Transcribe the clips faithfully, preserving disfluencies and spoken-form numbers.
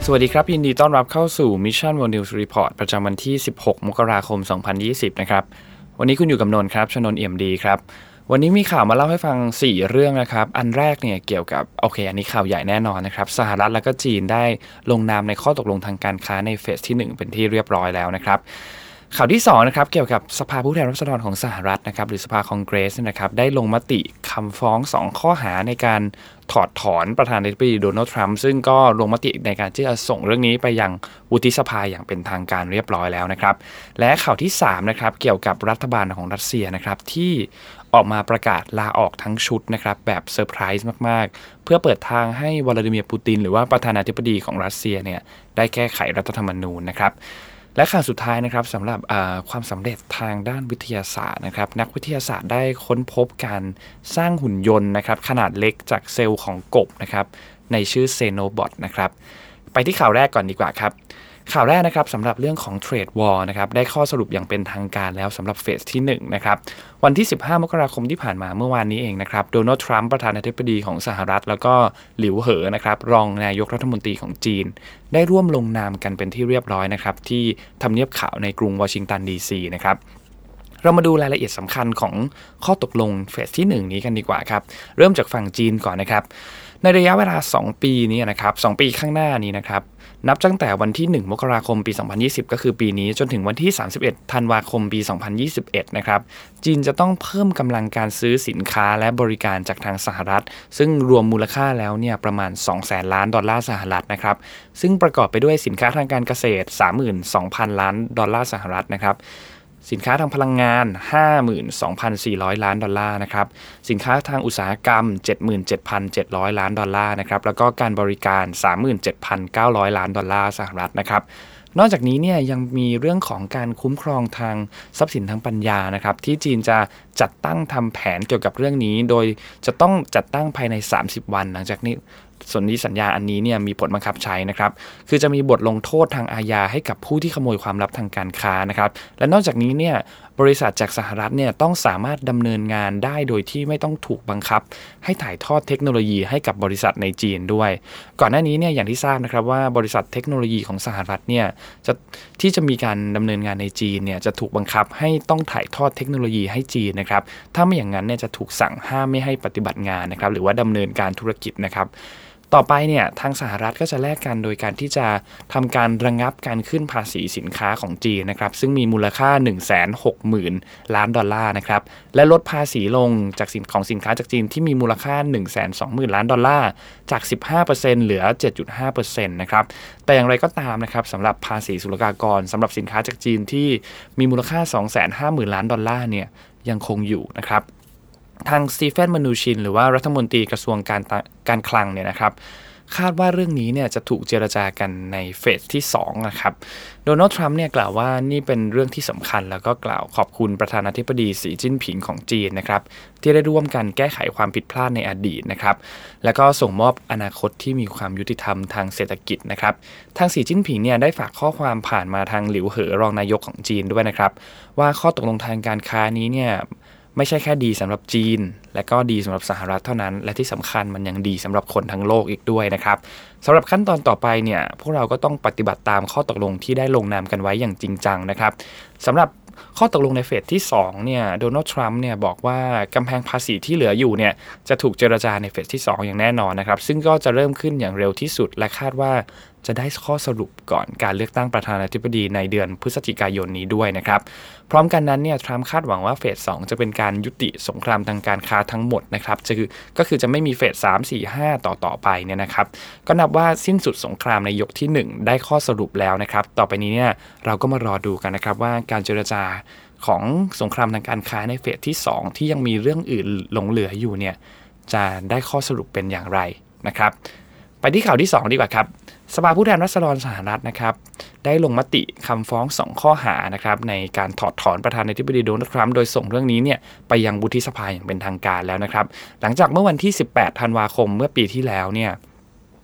สวัสดีครับยินดีต้อนรับเข้าสู่ Mission World News Report ประจำวันที่สิบหกมกราคมสองพันยี่สิบนะครับวันนี้คุณอยู่กับนนท์ครับชนนท์เอี่ยมดีครับวันนี้มีข่าวมาเล่าให้ฟังสี่เรื่องนะครับอันแรกเนี่ยเกี่ยวกับโอเคอันนี้ข่าวใหญ่แน่นอนนะครับสหรัฐและก็จีนได้ลงนามในข้อตกลงทางการค้าในเฟสที่หนึ่งเป็นที่เรียบร้อยแล้วนะครับข่าวที่สองนะครับเกี่ยวกับสภาผู้แทนราษฎรของสหรัฐนะครับหรือสภาคองเกรสนะครับได้ลงมติคำฟ้องสองข้อหาในการถอดถอนประธานาธิบดีโดนัลด์ทรัมป์ซึ่งก็ลงมติในการที่จะส่งเรื่องนี้ไปยังวุฒิสภาอย่างเป็นทางการเรียบร้อยแล้วนะครับและข่าวที่สามนะครับเกี่ยวกับรัฐบาลของรัสเซียนะครับที่ออกมาประกาศลาออกทั้งชุดนะครับแบบเซอร์ไพรส์มากๆเพื่อเปิดทางให้วลาดิเมียร์ปูตินหรือว่าประธานาธิบดีของรัสเซียเนี่ยได้แก้ไขรัฐธรรมนูญนะครับและข่าวสุดท้ายนะครับสำหรับความสำเร็จทางด้านวิทยาศาสตร์นะครับนักวิทยาศาสตร์ได้ค้นพบการสร้างหุ่นยนต์นะครับขนาดเล็กจากเซลล์ของกบนะครับในชื่อเซโนบอทนะครับไปที่ข่าวแรกก่อนดีกว่าครับข่าวแรกนะครับสำหรับเรื่องของเทรดวอร์นะครับได้ข้อสรุปอย่างเป็นทางการแล้วสำหรับเฟสที่หนึ่งนะครับวันที่สิบห้ามกราคมที่ผ่านมาเมื่อวานนี้เองนะครับโดนัลด์ทรัมป์ประธานาธิบดีของสหรัฐแล้วก็หลิวเหอนะครับรองนายกรัฐมนตรีของจีนได้ร่วมลงนามกันเป็นที่เรียบร้อยนะครับที่ทำเนียบขาวในกรุงวอชิงตันดีซีนะครับเรามาดูรายละเอียดสำคัญของข้อตกลงเฟสที่หนึ่งนี้กันดีกว่าครับเริ่มจากฝั่งจีนก่อนนะครับในระยะเวลาสองปีนี้นะครับสองปีข้างหน้านี้นะครับนับตั้งแต่วันที่หนึ่งมกราคมปีสองพันยี่สิบก็คือปีนี้จนถึงวันที่สามสิบเอ็ดธันวาคมปีสองพันยี่สิบเอ็ดนะครับจีนจะต้องเพิ่มกำลังการซื้อสินค้าและบริการจากทางสหรัฐซึ่งรวมมูลค่าแล้วเนี่ยประมาณสองแสนล้านดอลลาร์สหรัฐนะครับซึ่งประกอบไปด้วยสินค้าทางการเกษตร สามหมื่นสองพัน ล้านดอลลาร์สหรัฐนะครับสินค้าทางพลังงาน ห้าหมื่นสองพันสี่ร้อย ล้านดอลลาร์นะครับสินค้าทางอุตสาหกรรม เจ็ดหมื่นเจ็ดพันเจ็ดร้อย ล้านดอลลาร์นะครับแล้วก็การบริการ สามหมื่นเจ็ดพันเก้าร้อย ล้านดอลลาร์สหรัฐนะครับนอกจากนี้เนี่ยยังมีเรื่องของการคุ้มครองทางทรัพย์สินทางปัญญานะครับที่จีนจะจัดตั้งทำแผนเกี่ยวกับเรื่องนี้โดยจะต้องจัดตั้งภายในสามสิบวันหลังจากนี้สนธิสัญญาอันนี้เนี่ยมีผลบังคับใช้นะครับคือจะมีบทลงโทษทางอาญาให้กับผู้ที่ขโมยความลับทางการค้านะครับและนอกจากนี้เนี่ยบริษัทจากสหรัฐเนี่ยต้องสามารถดำเนินงานได้โดยที่ไม่ต้องถูกบังคับให้ถ่ายทอดเทคโนโลยีให้กับบริษัทในจีนด้วยก่อนหน้านี้เนี่ยอย่างที่ทราบนะครับว่าบริษัทเทคโนโลยีของสหรัฐเนี่ยจะที่จะมีการดำเนินงานในจีนเนี่ยจะถูกบังคับให้ต้องถ่ายทอดเทคโนโลยีให้จีนนะครับถ้าไม่อย่างนั้นเนี่ยจะถูกสั่งห้ามไม่ให้ปฏิบัติงานนะครับหรือว่าดำเนินการธุรกิจนะครับต่อไปเนี่ยทางสหรัฐก็จะแลกกันโดยการที่จะทำการระงับการขึ้นภาษีสินค้าของจีนนะครับซึ่งมีมูลค่า หนึ่งแสนหกหมื่น ล้านดอลลาร์นะครับและลดภาษีลงจากสินของสินค้าจากจีนที่มีมูลค่า หนึ่งแสนสองหมื่น ล้านดอลลาร์จาก สิบห้าเปอร์เซ็นต์ เหลือ เจ็ดจุดห้าเปอร์เซ็นต์ นะครับแต่อย่างไรก็ตามนะครับสำหรับภาษีศุลกากรสำหรับสินค้าจากจีนที่มีมูลค่า สองแสนห้าหมื่น ล้านดอลลาร์เนี่ยยังคงอยู่นะครับทางสตีเฟน มานูชินหรือว่ารัฐมนตรีกระทรวงการการคลังเนี่ยนะครับคาดว่าเรื่องนี้เนี่ยจะถูกเจรจากันในเฟสที่สองนะครับโดนัลด์ทรัมป์เนี่ยกล่าวว่านี่เป็นเรื่องที่สำคัญแล้วก็กล่าวขอบคุณประธานาธิบดีสีจิ้นผิงของจีนนะครับที่ได้ร่วมกันแก้ไขความผิดพลาดในอดีตนะครับแล้วก็ส่งมอบอนาคตที่มีความยุติธรรมทางเศรษฐกิจนะครับทางสีจิ้นผิงเนี่ยได้ฝากข้อความผ่านมาทางหลิวเหอรองนายกของจีนด้วยนะครับว่าข้อตกลงทางการค้านี้เนี่ยไม่ใช่แค่ดีสำหรับจีนและก็ดีสำหรับสหรัฐเท่านั้นและที่สำคัญมันยังดีสำหรับคนทั้งโลกอีกด้วยนะครับสำหรับขั้นตอนต่อไปเนี่ยพวกเราก็ต้องปฏิบัติตามข้อตกลงที่ได้ลงนามกันไว้อย่างจริงจังนะครับสำหรับข้อตกลงในเฟสที่สองเนี่ยโดนัลด์ทรัมป์เนี่ยบอกว่ากำแพงภาษีที่เหลืออยู่เนี่ยจะถูกเจรจาในเฟสที่สองอย่างแน่นอนนะครับซึ่งก็จะเริ่มขึ้นอย่างเร็วที่สุดและคาดว่าจะได้ข้อสรุปก่อนการเลือกตั้งประธานาธิบดีในเดือนพฤศจิกายนนี้ด้วยนะครับพร้อมกันนั้นเนี่ยทรัมป์คาดหวังว่าเฟสสองจะเป็นการยุติสงครามทางการค้าทั้งหมดนะครับจะคือก็คือจะไม่มีเฟสสาม สี่ ห้าต่อต่อไปเนี่ยนะครับก็นับว่าสิ้นสุดสงครามในยกที่หนึ่งได้ข้อสรุปแล้วนะครับต่อไปนี้เนี่ยเราก็มารอดูกันนะครับว่าการเจรจาของสงครามทางการค้าในเฟสที่สองที่ยังมีเรื่องอื่นหลงเหลืออยู่เนี่ยจะได้ข้อสรุปเป็นอย่างไรนะครับไปที่ข่าวที่สองดีกว่าครับสภาผู้แทนราษฎรสหรัฐนะครับได้ลงมติคำฟ้องสองข้อหานะครับในการถอดถอนประธานาธิบดีโดนัลด์ทรัมป์โดยส่งเรื่องนี้เนี่ยไปยังวุฒิสภาอย่างเป็นทางการแล้วนะครับหลังจากเมื่อวันที่สิบแปดธันวาคมเมื่อปีที่แล้วเนี่ย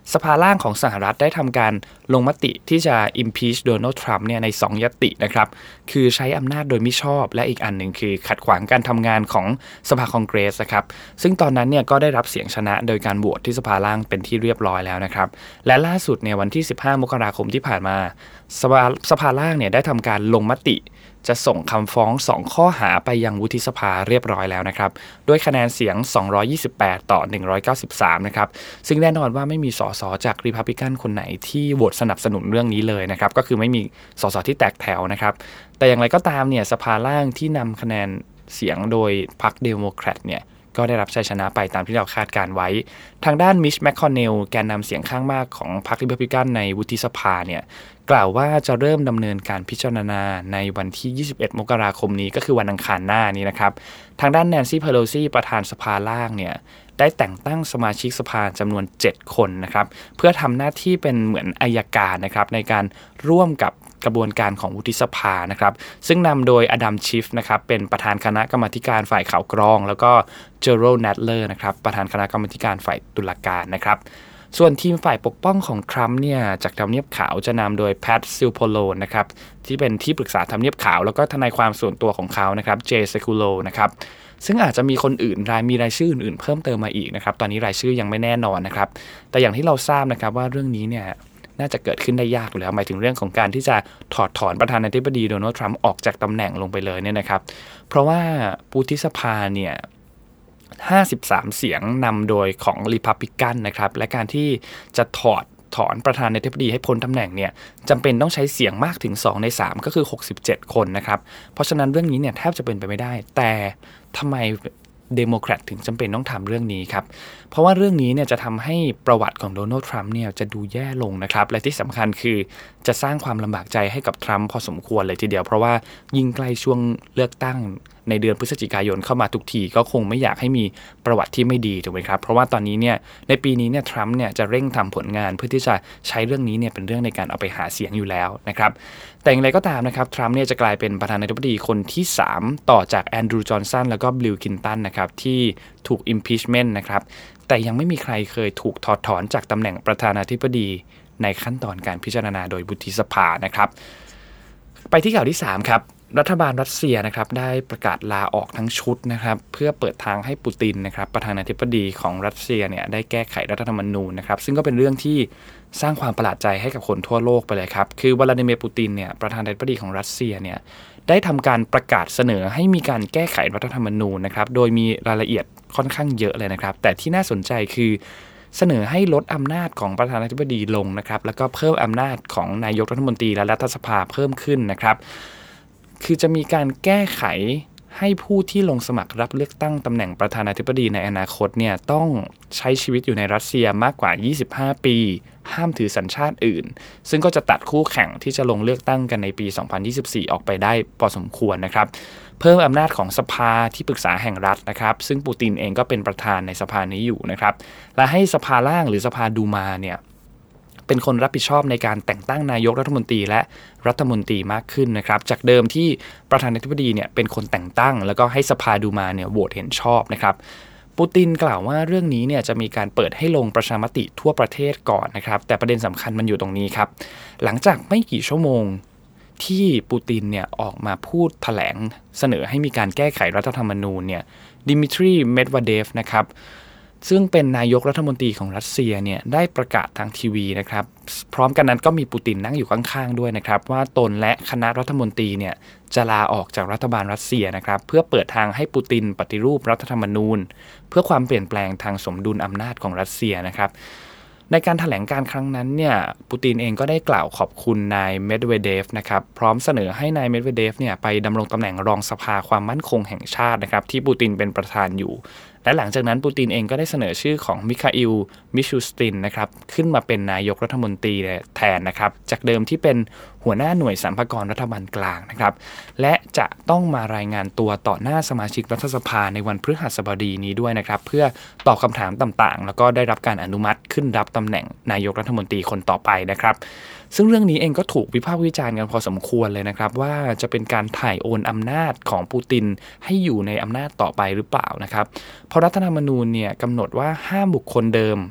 สภาล่างของสหรัฐได้ทำการลงมติที่จะ impeach โดนัลด์ทรัมป์เนี่ยในสองญัตตินะครับคือใช้อำนาจโดยมิชอบและอีกอันหนึ่งคือขัดขวางการทำงานของสภาคองเกรสนะครับซึ่งตอนนั้นเนี่ยก็ได้รับเสียงชนะโดยการโหวตที่สภาล่างเป็นที่เรียบร้อยแล้วนะครับและล่าสุดเนี่ยวันที่สิบห้ามกราคมที่ผ่านมาสภาสภาล่างเนี่ยได้ทำการลงมติจะส่งคำฟ้องสองข้อหาไปยังวุฒิสภาเรียบร้อยแล้วนะครับด้วยคะแนนเสียงสองร้อยยี่สิบแปดต่อหนึ่งร้อยเก้าสิบสามนะครับซึ่งแน่นอนว่าไม่มีสสจากรีพับลิกันคนไหนที่โหวตสนับสนุนเรื่องนี้เลยนะครับก็คือไม่มีสสที่แตกแถวนะครับแต่อย่างไรก็ตามเนี่ยสภาล่างที่นำคะแนนเสียงโดยพรรคเดโมแครตเนี่ยก็ได้รับชัยชนะไปตามที่เราคาดการไว้ทางด้านมิชแมคคอนเนลแกนนำเสียงข้างมากของพรรครีพับลิกันในวุฒิสภาเนี่ยกล่าวว่าจะเริ่มดำเนินการพิจารณาในวันที่ยี่สิบเอ็ดมกราคมนี้ก็คือวันอังคารหน้านี้นะครับทางด้านแนนซี่เพโลซีประธานสภาล่างเนี่ยได้แต่งตั้งสมาชิกสภาจำนวนเจ็ดคนนะครับเพื่อทำหน้าที่เป็นเหมือนอัยการนะครับในการร่วมกับกระบวนการของวุฒิสภานะครับซึ่งนำโดยอดัมชิฟนะครับเป็นประธานคณะกรรมาการฝ่ายข่าวกรองแล้วก็เจอโรล นัตเลอร์นะครับประธานคณะกรรมาการฝ่ายตุลาการนะครับส่วนทีมฝ่ายปกป้องของทรัมป์เนี่ยจากทำเนียบขาวจะนำโดยแพทซิลโพโลนะครับที่เป็นที่ปรึกษาทำเนียบขาวแล้วก็ทนายความส่วนตัวของเขานะครับเจเซคูโลนะครับซึ่งอาจจะมีคนอื่นรายมีรายชื่ออื่นๆเพิ่มเติมมาอีกนะครับตอนนี้รายชื่อยังไม่แน่นอนนะครับแต่อย่างที่เราทราบนะครับว่าเรื่องนี้เนี่ยน่าจะเกิดขึ้นได้ยากอยู่แล้วหมายถึงเรื่องของการที่จะถอดถอนประธานาธิบดีโดนัลด์ทรัมป์ออกจากตำแหน่งลงไปเลยเนี่ยนะครับเพราะว่าวุฒิสภาเนี่ยห้าสิบสามเสียงนำโดยของรีพับลิกันนะครับและการที่จะถอดถอนประธานาธิบดีให้พ้นตำแหน่งเนี่ยจำเป็นต้องใช้เสียงมากถึงสองในสามก็คือหกสิบเจ็ดคนนะครับเพราะฉะนั้นเรื่องนี้เนี่ยแทบจะเป็นไปไม่ได้แต่ทำไมเดโมแครตถึงจำเป็นต้องทำเรื่องนี้ครับเพราะว่าเรื่องนี้เนี่ยจะทำให้ประวัติของโดนัลด์ทรัมป์เนี่ยจะดูแย่ลงนะครับและที่สำคัญคือจะสร้างความลำบากใจให้กับทรัมป์พอสมควรเลยทีเดียวเพราะว่ายิ่งใกล้ช่วงเลือกตั้งในเดือนพฤศจิกายนเข้ามาทุกทีก็คงไม่อยากให้มีประวัติที่ไม่ดีถูกไหมครับเพราะว่าตอนนี้เนี่ยในปีนี้เนี่ยทรัมป์เนี่ยจะเร่งทำผลงานเพื่อที่จะใช้เรื่องนี้เนี่ยเป็นเรื่องในการเอาไปหาเสียงอยู่แล้วนะครับแต่อย่างไรก็ตามนะครับทรัมป์เนี่ยจะกลายเป็นประธานาธิบดีคนที่สามต่อจากแอนดรูว์จอห์นสันแล้วก็บิล คลินตันนะครับที่ถูก impeachment นะครับแต่ยังไม่มีใครเคยถูกถอดถอนจากตำแหน่งประธานาธิบดีในขั้นตอนการพิจารณาโดยวุฒิสภานะครับไปที่ข่าวที่สามครับรัฐบาลรัสเซียนะครับได้ประกาศลาออกทั้งชุดนะครับเพื่อเปิดทางให้ปูตินนะครับประธานาธิบดีของรัสเซียเนี่ยได้แก้ไขรัฐธรรมนูญนะครับซึ่งก็เป็นเรื่องที่สร้างความประหลาดใจให้กับคนทั่วโลกไปเลยครับคือวลาดิเมียร์ปูตินเนี่ยประธานาธิบดีของรัสเซียเนี่ยได้ทำการประกาศเสนอให้มีการแก้ไขรัฐธรรมนูญนะครับโดยมีรายละเอียดค่อนข้างเยอะเลยนะครับแต่ที่น่าสนใจคือเสนอให้ลดอำนาจของประธานาธิบดีลงนะครับแล้วก็เพิ่มอำนาจของนายกรัฐมนตรีและรัฐสภาเพิ่มขึ้นนะครับคือจะมีการแก้ไขให้ผู้ที่ลงสมัครรับเลือกตั้งตำแหน่งประธานาธิบดีในอนาคตเนี่ยต้องใช้ชีวิตอยู่ในรัสเซียมากกว่ายี่สิบห้าปีห้ามถือสัญชาติอื่นซึ่งก็จะตัดคู่แข่งที่จะลงเลือกตั้งกันในปีสองพันยี่สิบสี่ออกไปได้พอสมควรนะครับเพิ่มอำนาจของสภาที่ปรึกษาแห่งรัฐนะครับซึ่งปูตินเองก็เป็นประธานในสภานี้อยู่นะครับและให้สภาล่างหรือสภาดูมาเนี่ยเป็นคนรับผิดชอบในการแต่งตั้งนายกรัฐมนตรีและรัฐมนตรีมากขึ้นนะครับจากเดิมที่ประธานาธิบดีเนี่ยเป็นคนแต่งตั้งแล้วก็ให้สภาดูมาเนี่ยโหวตเห็นชอบนะครับปูตินกล่าวว่าเรื่องนี้เนี่ยจะมีการเปิดให้ลงประชามติทั่วประเทศก่อนนะครับแต่ประเด็นสำคัญมันอยู่ตรงนี้ครับหลังจากไม่กี่ชั่วโมงที่ปูตินเนี่ยออกมาพูดแถลงเสนอให้มีการแก้ไขรัฐธรรมนูญเนี่ยดิมิทรีเมดวาเดฟนะครับซึ่งเป็นนายกรัฐมนตรีของรัสเซียเนี่ยได้ประกาศทางทีวีนะครับพร้อมกันนั้นก็มีปูตินนั่งอยู่ข้างๆด้วยนะครับว่าตนและคณะรัฐมนตรีเนี่ยจะลาออกจากรัฐบาลรัสเซียนะครับเพื่อเปิดทางให้ปูตินปฏิรูปรัฐธรรมนูญเพื่อความเปลี่ยนแปลงทางสมดุลอำนาจของรัสเซียนะครับในการแถลงการครั้งนั้นเนี่ยปูตินเองก็ได้กล่าวขอบคุณนายเมดเวเดฟนะครับพร้อมเสนอให้นายเมดเวเดฟเนี่ยไปดำรงตำแหน่งรองสภาความมั่นคงแห่งชาตินะครับที่ปูตินเป็นประธานอยู่และหลังจากนั้นปูตินเองก็ได้เสนอชื่อของมิคาอิลมิชูสตินนะครับขึ้นมาเป็นนายกรัฐมนตรีแทนนะครับจากเดิมที่เป็นหัวหน้าหน่วยสรรพากรรัฐบาลกลางนะครับและจะต้องมารายงานตัวต่อหน้าสมาชิกรัฐสภาในวันพฤหัสบดีนี้ด้วยนะครับเพื่อตอบคำถามต่างๆแล้วก็ได้รับการอนุมัติขึ้นรับตำแหน่งนายกรัฐมนตรีคนต่อไปนะครับซึ่งเรื่องนี้เองก็ถูกวิพากษ์วิจารณ์กันพอสมควรเลยนะครับว่าจะเป็นการถ่ายโอนอำนาจของปูตินให้อยู่ในอำนาจต่อไปหรือเปล่านะครับเพราะรัฐธรรมนูญเนี่ยกำหนดว่าห้ามบุคคลเดิม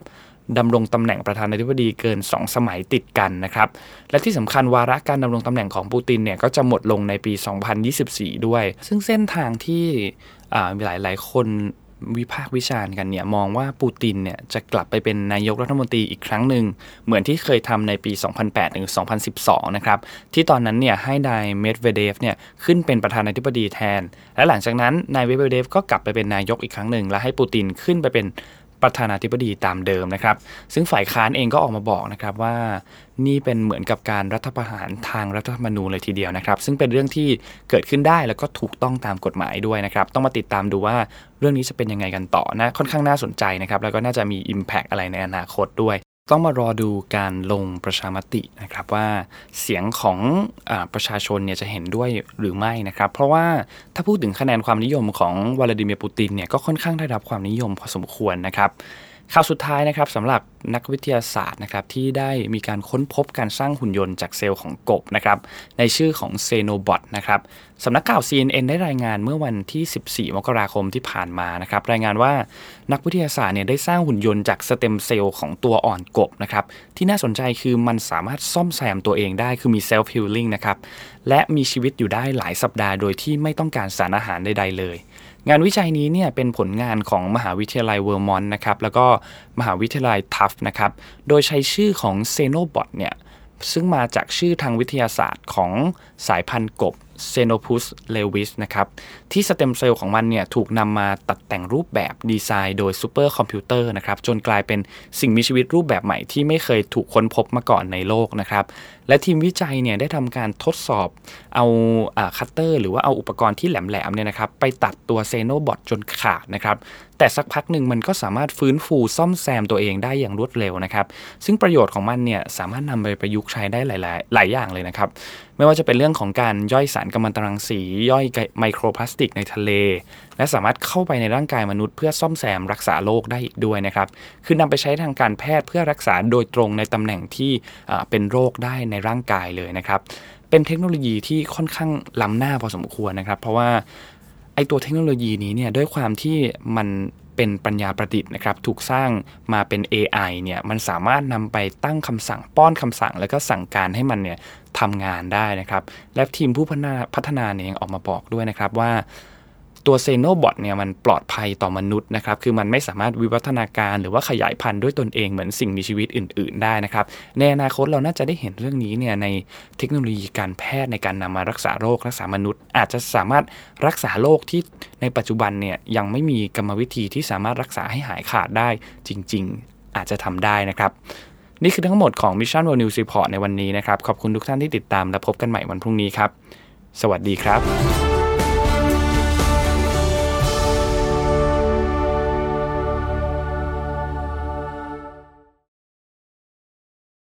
ดำรงตำแหน่งประธานาธิบดีเกินสองสมัยติดกันนะครับและที่สำคัญวาระการดำรงตำแหน่งของปูตินเนี่ยก็จะหมดลงในปีสองพันยี่สิบสี่ด้วยซึ่งเส้นทางที่มีหลายๆคนวิพากษ์วิจารณ์กันเนี่ยมองว่าปูตินเนี่ยจะกลับไปเป็นนายกรัฐมนตรีอีกครั้งหนึ่งเหมือนที่เคยทำในปีสองพันแปดถึงสองพันสิบสองนะครับที่ตอนนั้นเนี่ยให้นายเมดเวเดฟเนี่ยขึ้นเป็นประธานาธิบดีแทนและหลังจากนั้นนายเมดเวเดฟก็กลับไปเป็นนายกอีกครั้งหนึ่งและให้ปูตินขึ้นไปเป็นประธานาธิบดีตามเดิมนะครับซึ่งฝ่ายค้านเองก็ออกมาบอกนะครับว่านี่เป็นเหมือนกับการรัฐประหารทางรัฐธรรมนูญเลยทีเดียวนะครับซึ่งเป็นเรื่องที่เกิดขึ้นได้แล้วก็ถูกต้องตามกฎหมายด้วยนะครับต้องมาติดตามดูว่าเรื่องนี้จะเป็นยังไงกันต่อนะค่อนข้างน่าสนใจนะครับแล้วก็น่าจะมี impact อะไรในอนาคตด้วยต้องมารอดูการลงประชามตินะครับว่าเสียงของอ่าประชาชนเนี่ยจะเห็นด้วยหรือไม่นะครับเพราะว่าถ้าพูดถึงคะแนนความนิยมของวลาดิเมียร์ปูตินเนี่ยก็ค่อนข้างได้รับความนิยมพอสมควรนะครับข่าวสุดท้ายนะครับสำหรับนักวิทยาศาสตร์นะครับที่ได้มีการค้นพบการสร้างหุ่นยนต์จากเซลล์ของกบนะครับในชื่อของเซโนบอทนะครับสำนักข่าว ซี เอ็น เอ็น ได้รายงานเมื่อวันที่สิบสี่มกราคมที่ผ่านมานะครับรายงานว่านักวิทยาศาสตร์เนี่ยได้สร้างหุ่นยนต์จากสเต็มเซลล์ของตัวอ่อนกบนะครับที่น่าสนใจคือมันสามารถซ่อมแซมตัวเองได้คือมีเซลฟ์ฮีลลิ่งนะครับและมีชีวิตอยู่ได้หลายสัปดาห์โดยที่ไม่ต้องการสารอาหารใดๆเลยงานวิจัยนี้เนี่ยเป็นผลงานของมหาวิทยาลัยเวอร์มอนต์นะครับแล้วก็มหาวิทยาลัยทัฟนะครับโดยใช้ชื่อของเซโนบอทเนี่ยซึ่งมาจากชื่อทางวิทยาศาสตร์ของสายพันธุ์กบเซโนพุสเลวิสนะครับที่สเต็มเซลล์ของมันเนี่ยถูกนำมาตัดแต่งรูปแบบดีไซน์โดยซูเปอร์คอมพิวเตอร์นะครับจนกลายเป็นสิ่งมีชีวิตรูปแบบใหม่ที่ไม่เคยถูกค้นพบมาก่อนในโลกนะครับและทีมวิจัยเนี่ยได้ทำการทดสอบเอาอ่าคัตเตอร์หรือว่าเอาอุปกรณ์ที่แหลมๆเนี่ยนะครับไปตัดตัวเซโนบอทจนขาดนะครับแต่สักพักหนึ่งมันก็สามารถฟื้นฟูซ่อมแซมตัวเองได้อย่างรวดเร็วนะครับซึ่งประโยชน์ของมันเนี่ยสามารถนำไปประยุกต์ใช้ได้หลายๆหลายอย่างเลยนะครับไม่ว่าจะเป็นเรื่องของการย่อยสารกัมมันตรังสีย่อยไมโครพลาสติกในทะเลและสามารถเข้าไปในร่างกายมนุษย์เพื่อซ่อมแซมรักษาโรคได้อีกด้วยนะครับคือนำไปใช้ทางการแพทย์เพื่อรักษาโดยตรงในตำแหน่งที่เป็นโรคได้ในร่างกายเลยนะครับเป็นเทคโนโลยีที่ค่อนข้างล้ำหน้าพอสมควรนะครับเพราะว่าไอตัวเทคโนโลยีนี้เนี่ยด้วยความที่มันเป็นปัญญาประดิษฐ์นะครับถูกสร้างมาเป็น เอ ไอ เนี่ยมันสามารถนำไปตั้งคำสั่งป้อนคำสั่งแล้วก็สั่งการให้มันเนี่ยทำงานได้นะครับและทีมผู้พัฒนาพัฒนาเนี่ยยังออกมาบอกด้วยนะครับว่าตัวเซโนบอทเนี่ยมันปลอดภัยต่อมนุษย์นะครับคือมันไม่สามารถวิวัฒนาการหรือว่าขยายพันธุ์ด้วยตนเองเหมือนสิ่งมีชีวิตอื่นๆได้นะครับในอนาคตเราน่าจะได้เห็นเรื่องนี้เนี่ยในเทคโนโลยีการแพทย์ในการนำมารักษาโรครักษามนุษย์อาจจะสามารถรักษาโรคที่ในปัจจุบันเนี่ยยังไม่มีกรรมวิธีที่สามารถรักษาให้หายขาดได้จริงๆอาจจะทำได้นะครับนี่คือทั้งหมดของ Mission World News Report ในวันนี้นะครับขอบคุณทุกท่านที่ติดตามและพบกันใหม่วันพรุ่งนี้ครับสวัสดีครับ